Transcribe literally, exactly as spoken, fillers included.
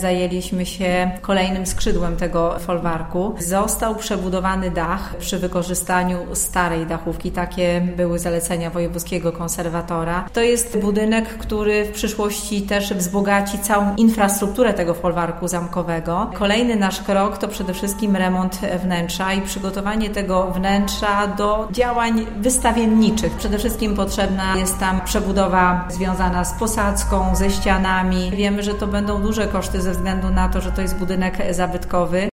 zajęliśmy się kolejnym skrzydłem tego folwarku. Został przebudowany dach przy wykorzystaniu starej dachówki. Takie były zalecenia wojewódzkiego konserwatora. To jest budynek, który w przyszłości też wzbogaci całą infrastrukturę tego folwarku zamkowego. Kolejny nasz krok to przede wszystkim remont wnętrza i przygotowanie tego wnętrza do działań wystawienniczych. Przede wszystkim potrzebna jest tam przebudowa związana z posadzką, ze ścianami. Wiemy, że to będą duże koszty ze względu na to, że to jest budynek zabytkowy.